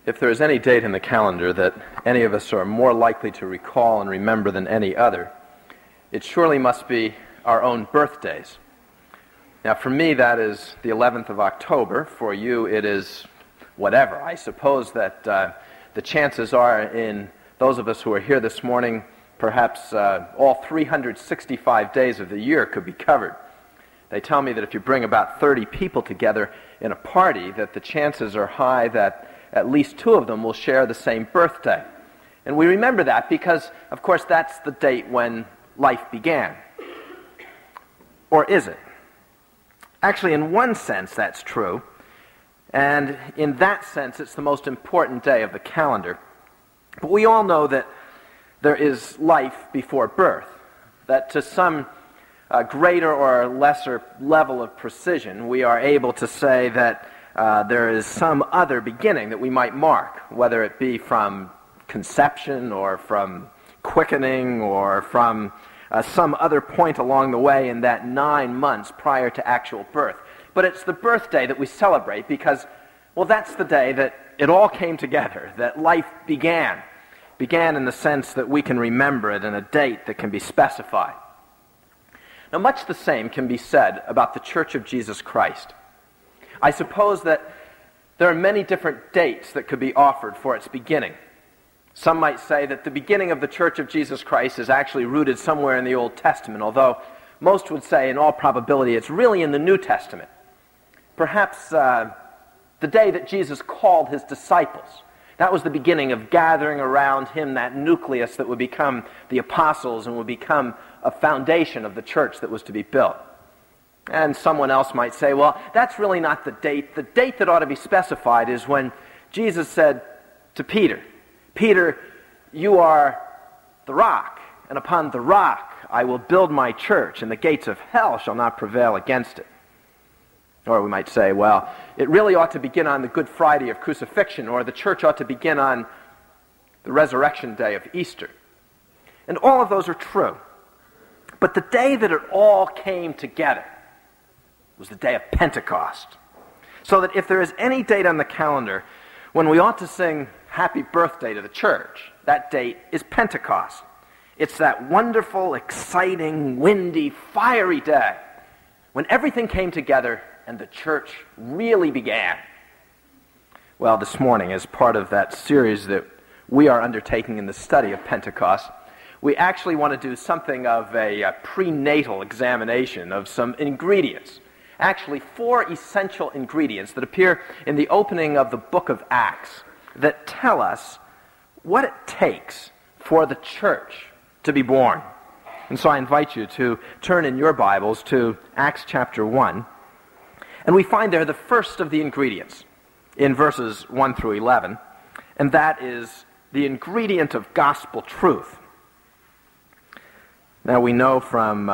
If there is any date in the calendar that any of us are more likely to recall and remember than any other, it surely must be our own birthdays. Now, for me, that is the 11th of October. For you, it is whatever. I suppose that the chances are in those of us who are here this morning, perhaps all 365 days of the year could be covered. They tell me that if you bring about 30 people together in a party, that the chances are high that at least two of them will share the same birthday. And we remember that because, of course, that's the date when life began. Or is it? Actually, in one sense, that's true. And in that sense, it's the most important day of the calendar. But we all know that there is life before birth, that to some greater or lesser level of precision, we are able to say that there is some other beginning that we might mark, whether it be from conception or from quickening or from some other point along the way in that 9 months prior to actual birth. But it's the birthday that we celebrate because, well, that's the day that it all came together, that life began. Began in the sense that we can remember it in a date that can be specified. Now, much the same can be said about the Church of Jesus Christ. I suppose that there are many different dates that could be offered for its beginning. Some might say that the beginning of the Church of Jesus Christ is actually rooted somewhere in the Old Testament, although most would say, in all probability, it's really in the New Testament. Perhaps the day that Jesus called his disciples. That was the beginning of gathering around him that nucleus that would become the apostles and would become a foundation of the church that was to be built. And someone else might say, well, that's really not the date. The date that ought to be specified is when Jesus said to Peter, Peter, you are the rock, and upon the rock I will build my church, and the gates of hell shall not prevail against it. Or we might say, well, it really ought to begin on the Good Friday of crucifixion, or the church ought to begin on the resurrection day of Easter. And all of those are true. But the day that it all came together was the day of Pentecost. So that if there is any date on the calendar when we ought to sing happy birthday to the church, that date is Pentecost. It's that wonderful, exciting, windy, fiery day when everything came together and the church really began. Well, this morning, as part of that series that we are undertaking in the study of Pentecost, we actually want to do something of a prenatal examination of some ingredients. Actually, 4 essential ingredients that appear in the opening of the book of Acts that tell us what it takes for the church to be born. And so I invite you to turn in your Bibles to Acts chapter 1. And we find there the first of the ingredients in verses 1 through 11, and that is the ingredient of gospel truth. Now, we know from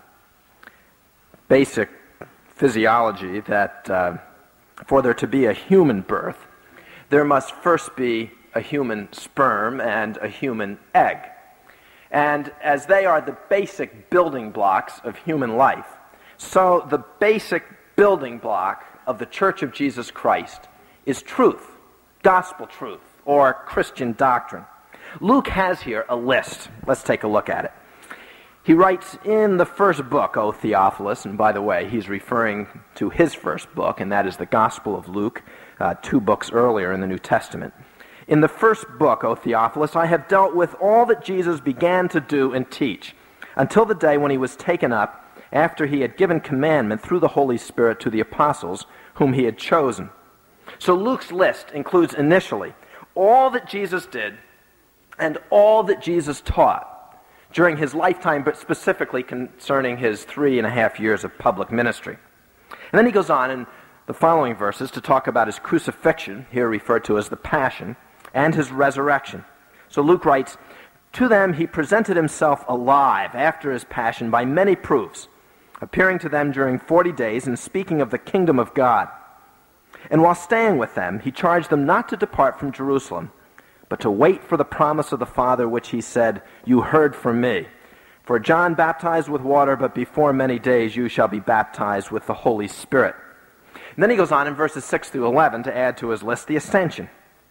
basic physiology that for there to be a human birth, there must first be a human sperm and a human egg. And as they are the basic building blocks of human life, so the basic building block of the Church of Jesus Christ is truth, gospel truth, or Christian doctrine. Luke has here a list. Let's take a look at it. He writes in the first book, O Theophilus, and by the way, he's referring to his first book, and that is the Gospel of Luke, 2 books earlier in the New Testament. In the first book, O Theophilus, I have dealt with all that Jesus began to do and teach, until the day when he was taken up, after he had given commandment through the Holy Spirit to the apostles whom he had chosen. So Luke's list includes initially all that Jesus did and all that Jesus taught during his lifetime, but specifically concerning his 3.5 years of public ministry. And then he goes on in the following verses to talk about his crucifixion, here referred to as the Passion, and his resurrection. So Luke writes, to them he presented himself alive after his passion by many proofs, appearing to them during 40 days and speaking of the kingdom of God. And while staying with them, he charged them not to depart from Jerusalem, but to wait for the promise of the Father, which he said, you heard from me. For John baptized with water, but before many days you shall be baptized with the Holy Spirit. And then he goes on in verses 6 through 11 to add to his list the ascension.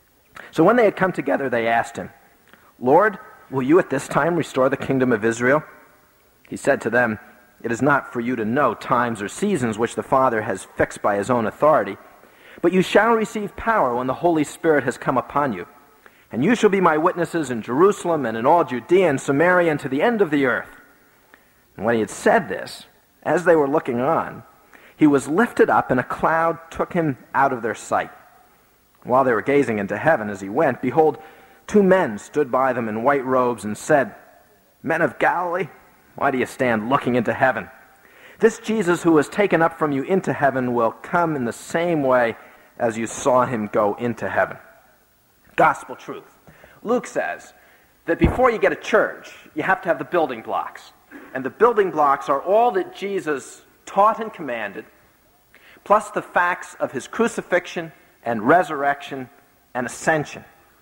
So when they had come together, they asked him, "Lord, will you at this time restore the kingdom of Israel?" He said to them, "It is not for you to know times or seasons which the Father has fixed by his own authority, but you shall receive power when the Holy Spirit has come upon you. And you shall be my witnesses in Jerusalem and in all Judea and Samaria and to the end of the earth." And when he had said this, as they were looking on, he was lifted up, and a cloud took him out of their sight. While they were gazing into heaven as he went, behold, 2 men stood by them in white robes and said, "Men of Galilee, why do you stand looking into heaven? This Jesus who was taken up from you into heaven will come in the same way as you saw him go into heaven." Gospel truth. Luke says that before you get a church, you have to have the building blocks. And the building blocks are all that Jesus taught and commanded, plus the facts of his crucifixion and resurrection and ascension.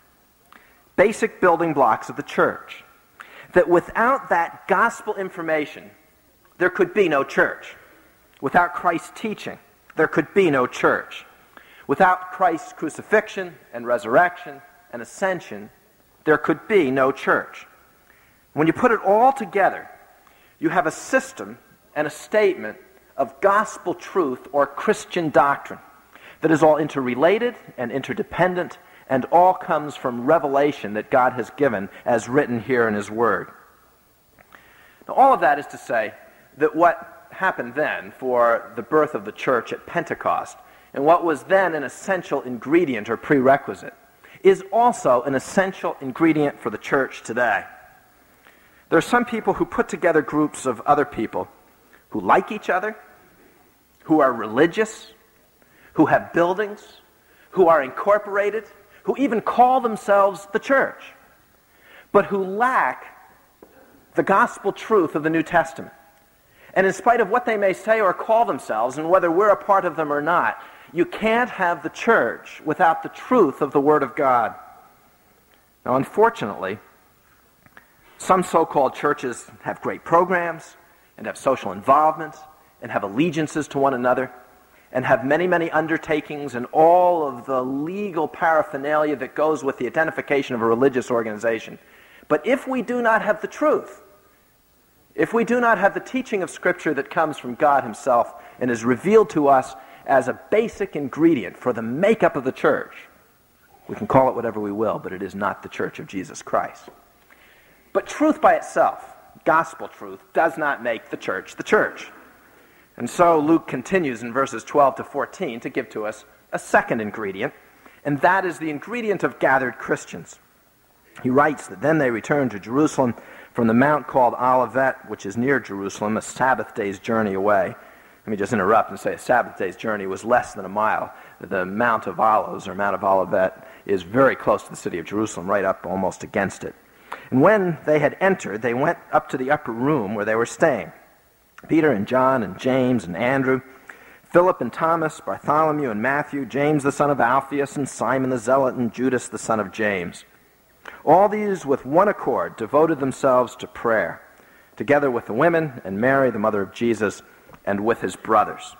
Basic building blocks of the church. That without that gospel information, there could be no church. Without Christ's teaching, there could be no church. Without Christ's crucifixion and resurrection and ascension, there could be no church. When you put it all together, you have a system and a statement of gospel truth or Christian doctrine that is all interrelated and interdependent and all comes from revelation that God has given as written here in his word. Now, all of that is to say that what happened then for the birth of the church at Pentecost and what was then an essential ingredient or prerequisite is also an essential ingredient for the church today. There are some people who put together groups of other people who like each other, who are religious, who have buildings, who are incorporated, who even call themselves the church, but who lack the gospel truth of the New Testament. And in spite of what they may say or call themselves, and whether we're a part of them or not, you can't have the church without the truth of the Word of God. Now, unfortunately, some so-called churches have great programs and have social involvement and have allegiances to one another and have many, many undertakings and all of the legal paraphernalia that goes with the identification of a religious organization. But if we do not have the truth, if we do not have the teaching of Scripture that comes from God himself and is revealed to us as a basic ingredient for the makeup of the church, we can call it whatever we will, but it is not the church of Jesus Christ. But truth by itself, gospel truth, does not make the church the church. And so Luke continues in verses 12 to 14 to give to us a second ingredient, and that is the ingredient of gathered Christians. He writes that then they returned to Jerusalem from the mount called Olivet, which is near Jerusalem, a Sabbath day's journey away. Let me just interrupt and say a Sabbath day's journey was less than a mile. The Mount of Olives, or Mount of Olivet, is very close to the city of Jerusalem, right up almost against it. And when they had entered, they went up to the upper room where they were staying. Peter and John and James and Andrew, Philip and Thomas, Bartholomew and Matthew, James the son of Alphaeus and Simon the Zealot and Judas the son of James. All these with one accord devoted themselves to prayer, together with the women and Mary, the mother of Jesus, and with his brothers.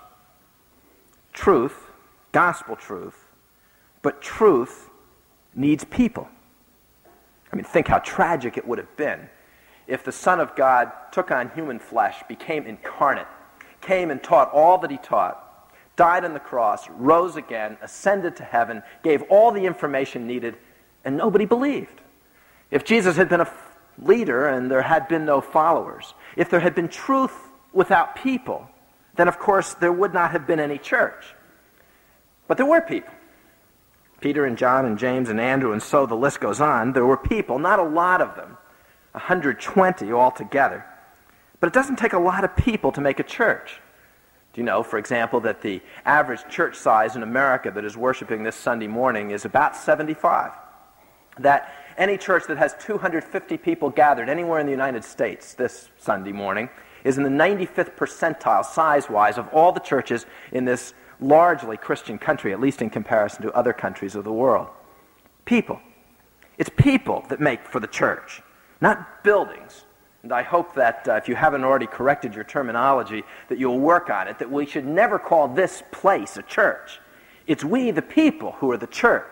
Truth, gospel truth, but truth needs people. I mean, think how tragic it would have been if the Son of God took on human flesh, became incarnate, came and taught all that he taught, died on the cross, rose again, ascended to heaven, gave all the information needed, and nobody believed. If Jesus had been a leader and there had been no followers, if there had been truth without people, then of course there would not have been any church. But there were people. Peter and John and James and Andrew, and so the list goes on. There were people, not a lot of them, 120 altogether. But it doesn't take a lot of people to make a church. Do you know, for example, that the average church size in America that is worshiping this Sunday morning is about 75? That any church that has 250 people gathered anywhere in the United States this Sunday morning is in the 95th percentile size-wise of all the churches in this largely Christian country, at least in comparison to other countries of the world. People. It's people that make for the church, not buildings. And I hope that if you haven't already corrected your terminology, that you'll work on it, that we should never call this place a church. It's we, the people, who are the church.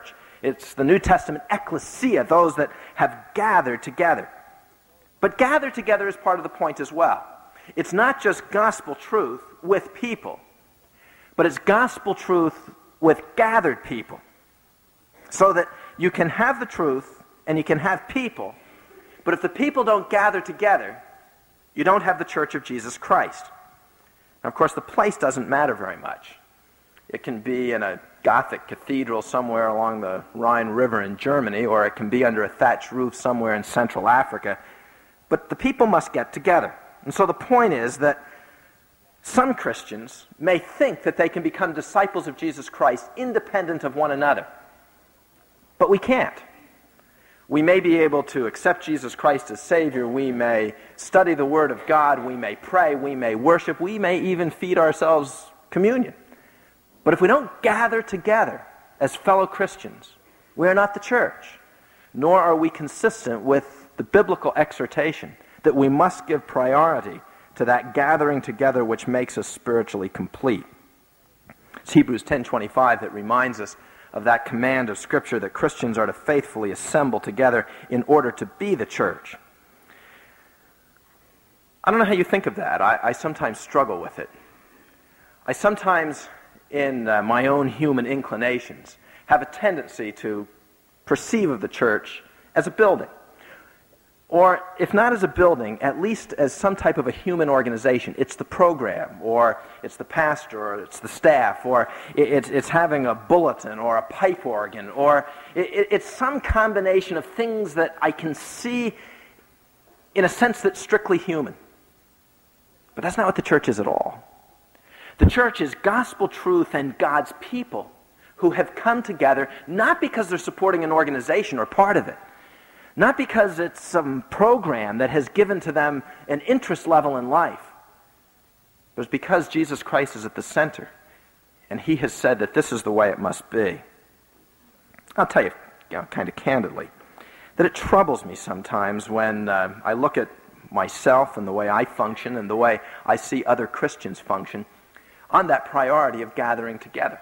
It's the New Testament ecclesia, those that have gathered together. But gathered together is part of the point as well. It's not just gospel truth with people, but it's gospel truth with gathered people. So that you can have the truth and you can have people, but if the people don't gather together, you don't have the Church of Jesus Christ. Now, of course, the place doesn't matter very much. It can be in a Gothic cathedral somewhere along the Rhine River in Germany, or it can be under a thatched roof somewhere in Central Africa. But the people must get together. And so the point is that some Christians may think that they can become disciples of Jesus Christ independent of one another. But we can't. We may be able to accept Jesus Christ as Savior. We may study the Word of God. We may pray. We may worship. We may even feed ourselves communion. But if we don't gather together as fellow Christians, we are not the church, nor are we consistent with the biblical exhortation that we must give priority to that gathering together which makes us spiritually complete. It's Hebrews 10:25 that reminds us of that command of Scripture that Christians are to faithfully assemble together in order to be the church. I don't know how you think of that. I sometimes struggle with it. I sometimes, in my own human inclinations, have a tendency to perceive of the church as a building. Or, if not as a building, at least as some type of a human organization. It's the program, or it's the pastor, or it's the staff, or it's having a bulletin, or a pipe organ, or it's some combination of things that I can see in a sense that's strictly human. But that's not what the church is at all. The church is gospel truth and God's people who have come together, not because they're supporting an organization or part of it, not because it's some program that has given to them an interest level in life, but it's because Jesus Christ is at the center, and He has said that this is the way it must be. I'll tell you, kind of candidly, that it troubles me sometimes when I look at myself and the way I function and the way I see other Christians function on that priority of gathering together.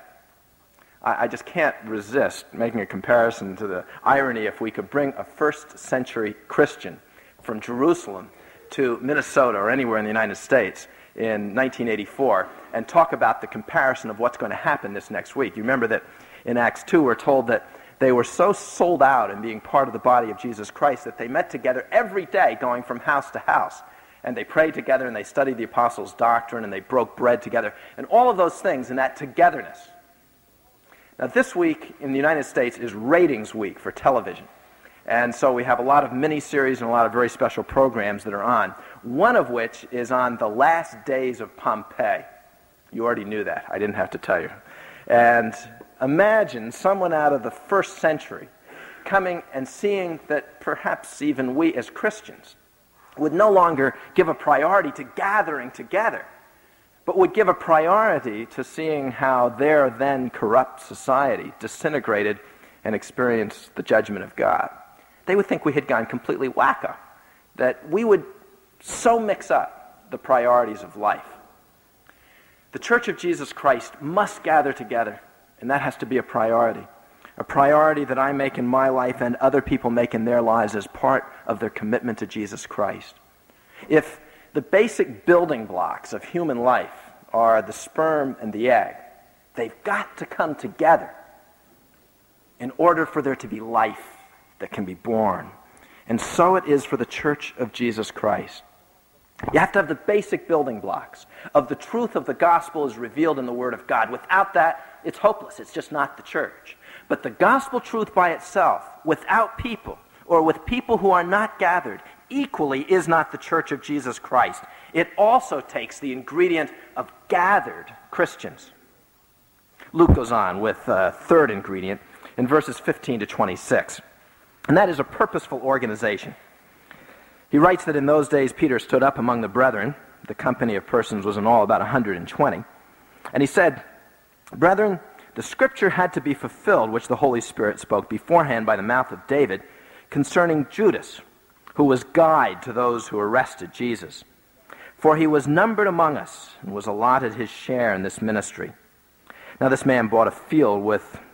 I just can't resist making a comparison to the irony if we could bring a first-century Christian from Jerusalem to Minnesota or anywhere in the United States in 1984 and talk about the comparison of what's going to happen this next week. You remember that in Acts 2 we're told that they were so sold out in being part of the body of Jesus Christ that they met together every day going from house to house. And they prayed together and they studied the apostles' doctrine and they broke bread together. And all of those things in that togetherness. Now, this week in the United States is ratings week for television. And so we have a lot of mini-series and a lot of very special programs that are on, one of which is on the last days of Pompeii. You already knew that. I didn't have to tell you. And imagine someone out of the first century coming and seeing that perhaps even we as Christians would no longer give a priority to gathering together, but would give a priority to seeing how their then corrupt society disintegrated and experienced the judgment of God. They would think we had gone completely wacko, that we would so mix up the priorities of life. The Church of Jesus Christ must gather together, and that has to be a priority that I make in my life and other people make in their lives as part of their commitment to Jesus Christ. If the basic building blocks of human life are the sperm and the egg, they've got to come together in order for there to be life that can be born. And so it is for the Church of Jesus Christ. You have to have the basic building blocks of the truth of the gospel as revealed in the Word of God. Without that, it's hopeless. It's just not the church. But the gospel truth by itself, without people, or with people who are not gathered, equally is not the Church of Jesus Christ. It also takes the ingredient of gathered Christians. Luke goes on with a third ingredient in verses 15 to 26, and that is a purposeful organization. He writes that in those days Peter stood up among the brethren. The company of persons was in all about 120. And he said, "Brethren, the scripture had to be fulfilled, which the Holy Spirit spoke beforehand by the mouth of David, concerning Judas, who was guide to those who arrested Jesus. For he was numbered among us, and was allotted his share in this ministry. Now this man bought a field with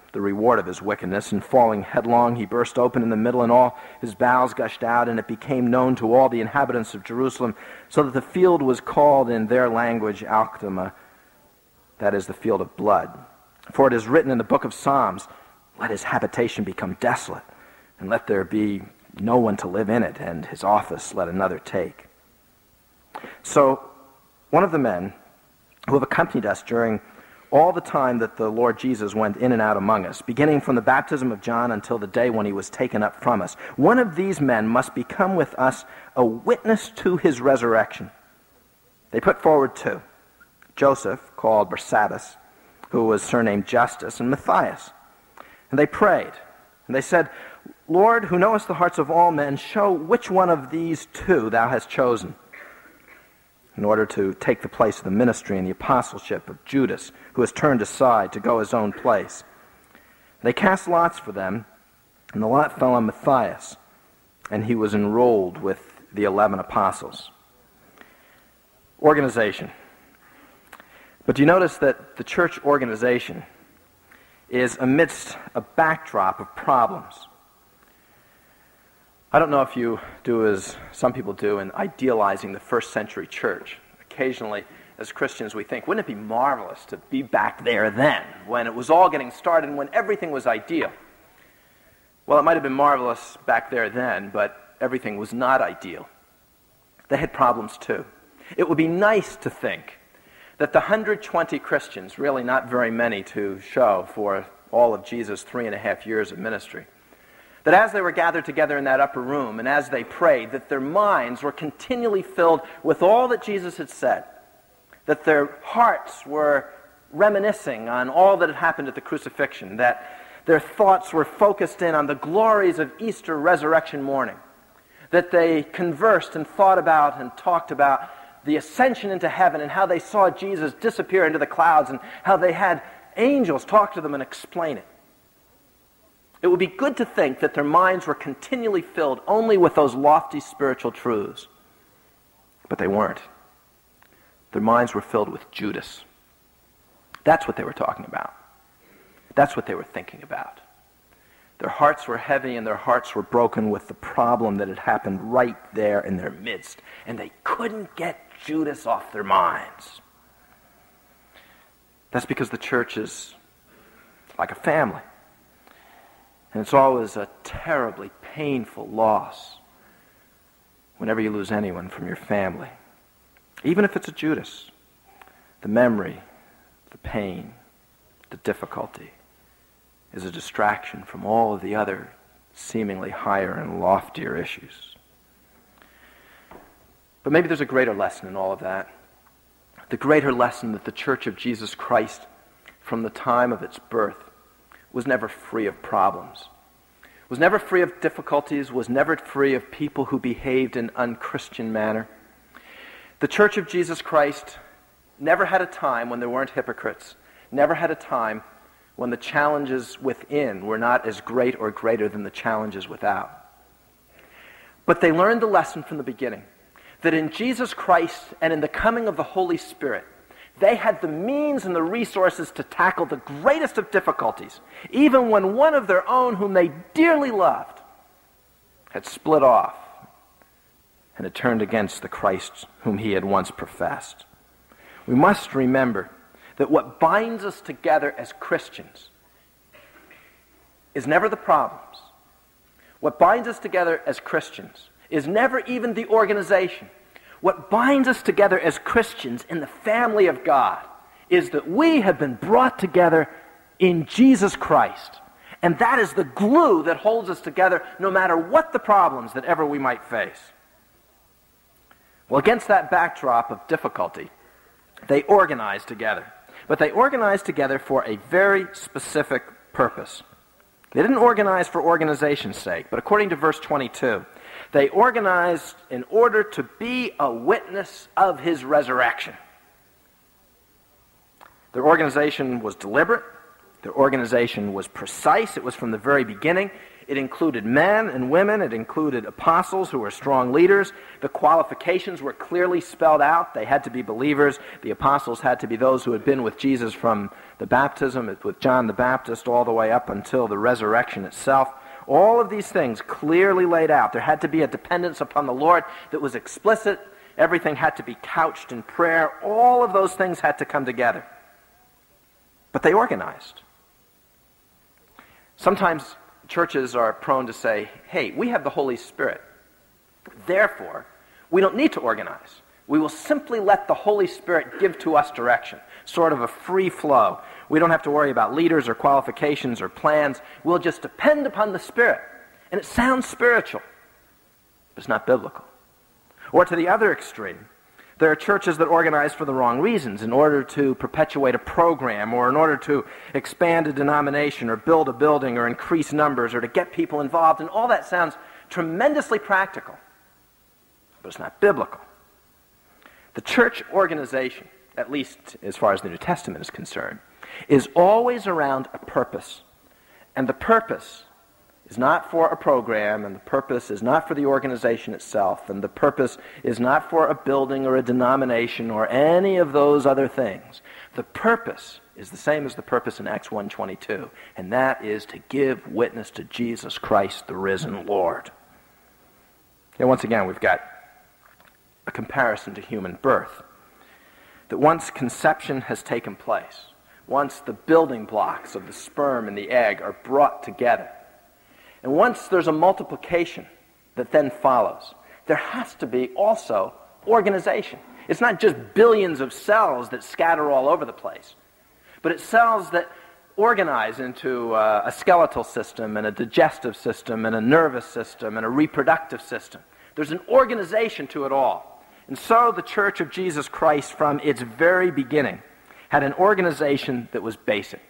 the reward of his wickedness, and falling headlong, he burst open in the middle, and all his bowels gushed out, and it became known to all the inhabitants of Jerusalem, so that the field was called in their language Alkdama, that is, the field of blood. For it is written in the book of Psalms, let his habitation become desolate, and let there be no one to live in it, and his office let another take. So, one of the men who have accompanied us during all the time that the Lord Jesus went in and out among us, beginning from the baptism of John until the day when he was taken up from us, one of these men must become with us a witness to his resurrection. They put forward two, Joseph, called Barsabbas, who was surnamed Justus, and Matthias. And they prayed, and they said, Lord, who knowest the hearts of all men, show which one of these two thou hast chosen, in order to take the place of the ministry and the apostleship of Judas, who has turned aside to go his own place. They cast lots for them, and the lot fell on Matthias, and he was enrolled with the 11 apostles. Organization. But do you notice that the church organization is amidst a backdrop of problems? I don't know if you do as some people do in idealizing the first century church. Occasionally, as Christians, we think, wouldn't it be marvelous to be back there then, when it was all getting started and when everything was ideal? Well, it might have been marvelous back there then, but everything was not ideal. They had problems too. It would be nice to think that the 120 Christians, really not very many to show for all of Jesus' 3.5 years of ministry, that as they were gathered together in that upper room and as they prayed, that their minds were continually filled with all that Jesus had said, that their hearts were reminiscing on all that had happened at the crucifixion, that their thoughts were focused in on the glories of Easter resurrection morning, that they conversed and thought about and talked about the ascension into heaven and how they saw Jesus disappear into the clouds and how they had angels talk to them and explain it. It would be good to think that their minds were continually filled only with those lofty spiritual truths. But they weren't. Their minds were filled with Judas. That's what they were talking about. That's what they were thinking about. Their hearts were heavy and their hearts were broken with the problem that had happened right there in their midst. And they couldn't get Judas off their minds. That's because the church is like a family. And it's always a terribly painful loss whenever you lose anyone from your family. Even if it's a Judas, the memory, the pain, the difficulty is a distraction from all of the other seemingly higher and loftier issues. But maybe there's a greater lesson in all of that. The greater lesson that the Church of Jesus Christ, from the time of its birth, was never free of problems, was never free of difficulties, was never free of people who behaved in unchristian manner. The Church of Jesus Christ never had a time when there weren't hypocrites, never had a time when the challenges within were not as great or greater than the challenges without. But they learned the lesson from the beginning, that in Jesus Christ and in the coming of the Holy Spirit, they had the means and the resources to tackle the greatest of difficulties, even when one of their own whom they dearly loved had split off and had turned against the Christ whom he had once professed. We must remember that what binds us together as Christians is never the problems. What binds us together as Christians is never even the organization. What binds us together as Christians in the family of God is that we have been brought together in Jesus Christ. And that is the glue that holds us together no matter what the problems that ever we might face. Well, against that backdrop of difficulty, they organized together. But they organized together for a very specific purpose. They didn't organize for organization's sake, but according to verse 22, they organized in order to be a witness of his resurrection. Their organization was deliberate. Their organization was precise. It was from the very beginning. It included men and women. It included apostles who were strong leaders. The qualifications were clearly spelled out. They had to be believers. The apostles had to be those who had been with Jesus from the baptism, with John the Baptist, all the way up until the resurrection itself. All of these things clearly laid out. There had to be a dependence upon the Lord that was explicit. Everything had to be couched in prayer. All of those things had to come together. But they organized. Sometimes churches are prone to say, hey, we have the Holy Spirit. Therefore, we don't need to organize. We will simply let the Holy Spirit give to us direction, sort of a free flow. We don't have to worry about leaders or qualifications or plans. We'll just depend upon the Spirit. And it sounds spiritual, but it's not biblical. Or to the other extreme, there are churches that organize for the wrong reasons, in order to perpetuate a program, or in order to expand a denomination, or build a building, or increase numbers, or to get people involved. And all that sounds tremendously practical, but it's not biblical. The church organization, at least as far as the New Testament is concerned, is always around a purpose. And the purpose is not for a program, and the purpose is not for the organization itself, and the purpose is not for a building or a denomination or any of those other things. The purpose is the same as the purpose in Acts 1:22, and that is to give witness to Jesus Christ, the risen Lord. And once again, we've got a comparison to human birth. That once conception has taken place, once the building blocks of the sperm and the egg are brought together, and once there's a multiplication that then follows, there has to be also organization. It's not just billions of cells that scatter all over the place, but it's cells that organize into a skeletal system and a digestive system and a nervous system and a reproductive system. There's an organization to it all. And so the Church of Jesus Christ, from its very beginning, had an organization that was basic.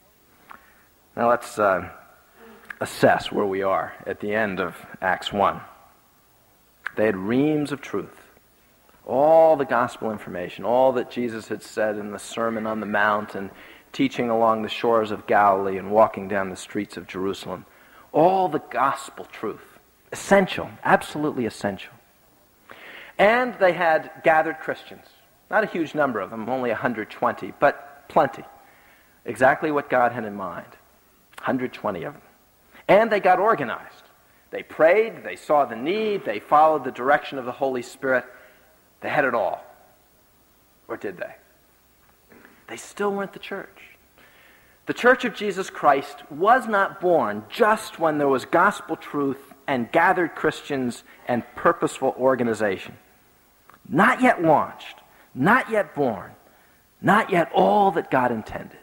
Now let's assess where we are at the end of Acts 1. They had reams of truth. All the gospel information, all that Jesus had said in the Sermon on the Mount and teaching along the shores of Galilee and walking down the streets of Jerusalem. All the gospel truth. Essential, absolutely essential. And they had gathered Christians. Not a huge number of them, only 120, but plenty. Exactly what God had in mind. 120 of them. And they got organized. They prayed, they saw the need, they followed the direction of the Holy Spirit. They had it all. Or did they? They still weren't the church. The Church of Jesus Christ was not born just when there was gospel truth and gathered Christians and purposeful organization. Not yet launched, not yet born, not yet all that God intended,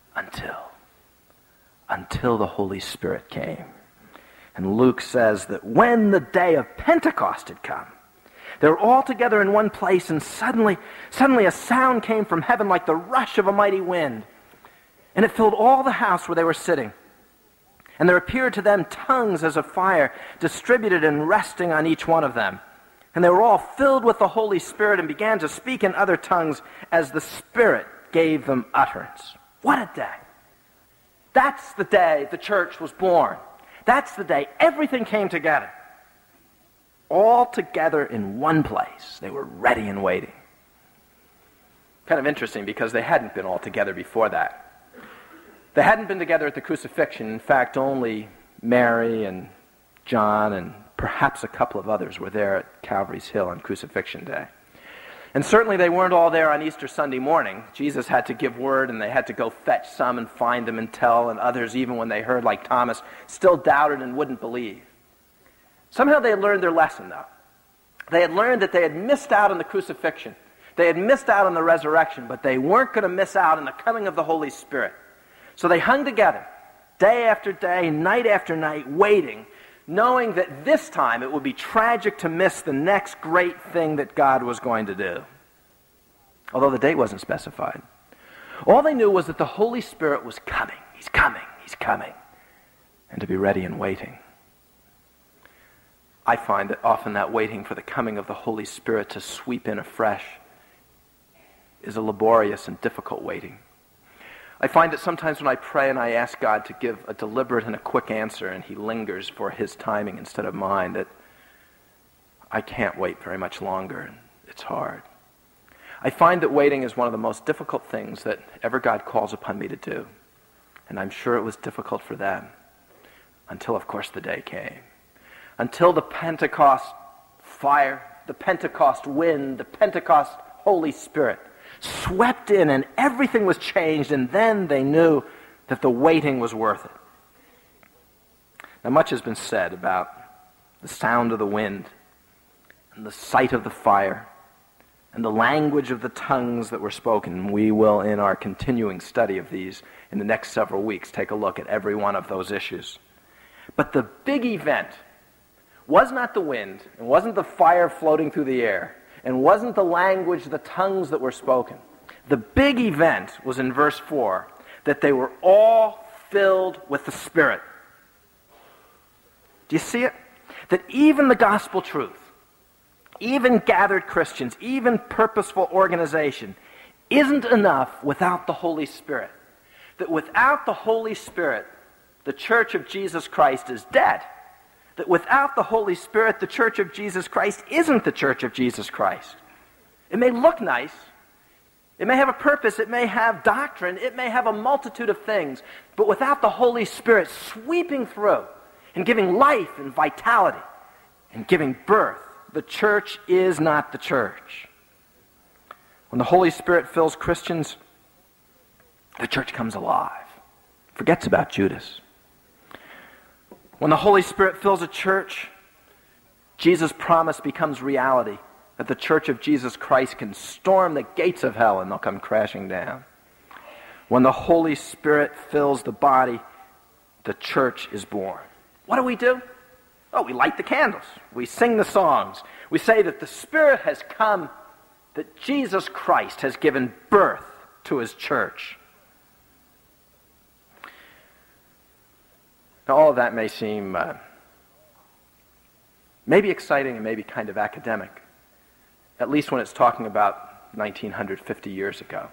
until the Holy Spirit came. And Luke says that when the day of Pentecost had come, they were all together in one place, and suddenly a sound came from heaven like the rush of a mighty wind, and it filled all the house where they were sitting. And there appeared to them tongues as of fire, distributed and resting on each one of them. And they were all filled with the Holy Spirit and began to speak in other tongues as the Spirit gave them utterance. What a day! That's the day the church was born. That's the day everything came together. All together in one place. They were ready and waiting. Kind of interesting because they hadn't been all together before that. They hadn't been together at the crucifixion. In fact, only Mary and John and perhaps a couple of others were there at Calvary's Hill on Crucifixion Day. And certainly they weren't all there on Easter Sunday morning. Jesus had to give word, and they had to go fetch some and find them and tell, and others, even when they heard, like Thomas, still doubted and wouldn't believe. Somehow they had learned their lesson, though. They had learned that they had missed out on the crucifixion. They had missed out on the resurrection, but they weren't going to miss out on the coming of the Holy Spirit. So they hung together, day after day, night after night, waiting, knowing that this time it would be tragic to miss the next great thing that God was going to do. Although the date wasn't specified. All they knew was that the Holy Spirit was coming. He's coming. He's coming. And to be ready and waiting. I find that often that waiting for the coming of the Holy Spirit to sweep in afresh is a laborious and difficult waiting. I find that sometimes when I pray and I ask God to give a deliberate and a quick answer and he lingers for his timing instead of mine, that I can't wait very much longer and it's hard. I find that waiting is one of the most difficult things that ever God calls upon me to do. And I'm sure it was difficult for them until, of course, the day came. Until the Pentecost fire, the Pentecost wind, the Pentecost Holy Spirit swept in and everything was changed, and then they knew that the waiting was worth it. Now, much has been said about the sound of the wind and the sight of the fire and the language of the tongues that were spoken. We will, in our continuing study of these in the next several weeks, take a look at every one of those issues. But the big event was not the wind, and wasn't the fire floating through the air, and wasn't the language, the tongues that were spoken. The big event was in verse 4, that they were all filled with the Spirit. Do you see it? That even the gospel truth, even gathered Christians, even purposeful organization, isn't enough without the Holy Spirit. That without the Holy Spirit, the Church of Jesus Christ is dead. That without the Holy Spirit, the Church of Jesus Christ isn't the Church of Jesus Christ. It may look nice. It may have a purpose. It may have doctrine. It may have a multitude of things. But without the Holy Spirit sweeping through and giving life and vitality and giving birth, the church is not the church. When the Holy Spirit fills Christians, the church comes alive. Forgets about Judas. When the Holy Spirit fills a church, Jesus' promise becomes reality, that the church of Jesus Christ can storm the gates of hell and they'll come crashing down. When the Holy Spirit fills the body, the church is born. What do? Oh, we light the candles. We sing the songs. We say that the Spirit has come, that Jesus Christ has given birth to his church. Now, all of that may seem maybe exciting and maybe kind of academic, at least when it's talking about 1950 years ago.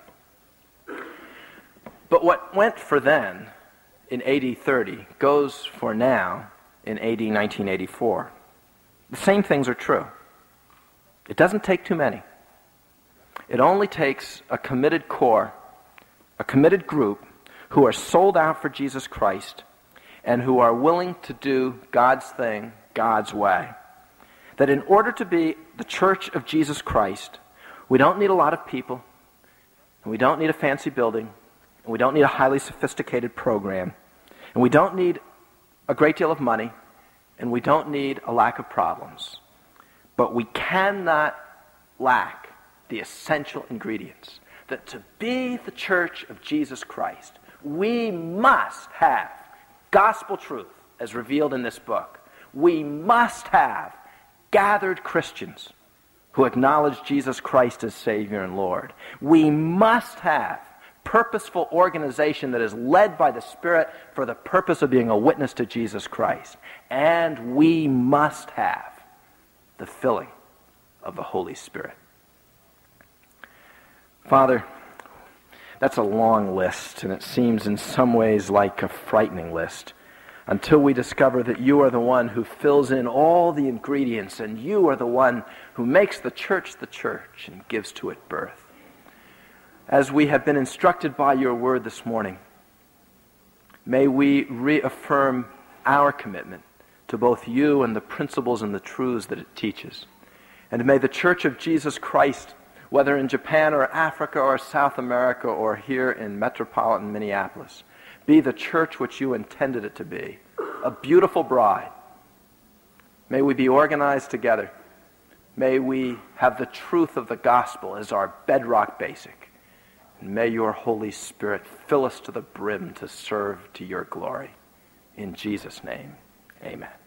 But what went for then in AD 30 goes for now in AD 1984. The same things are true. It doesn't take too many. It only takes a committed core, a committed group who are sold out for Jesus Christ and who are willing to do God's thing, God's way. That in order to be the church of Jesus Christ, we don't need a lot of people, and we don't need a fancy building, and we don't need a highly sophisticated program, and we don't need a great deal of money, and we don't need a lack of problems. But we cannot lack the essential ingredients. That to be the church of Jesus Christ, we must have gospel truth as revealed in this book. We must have gathered Christians who acknowledge Jesus Christ as Savior and Lord. We must have purposeful organization that is led by the Spirit for the purpose of being a witness to Jesus Christ. And we must have the filling of the Holy Spirit. Father, that's a long list, and it seems in some ways like a frightening list, until we discover that you are the one who fills in all the ingredients, and you are the one who makes the church and gives to it birth. As we have been instructed by your word this morning, may we reaffirm our commitment to both you and the principles and the truths that it teaches. And may the Church of Jesus Christ, whether in Japan or Africa or South America or here in metropolitan Minneapolis, be the church which you intended it to be, a beautiful bride. May we be organized together. May we have the truth of the gospel as our bedrock basic. And may your Holy Spirit fill us to the brim to serve to your glory. In Jesus' name, amen.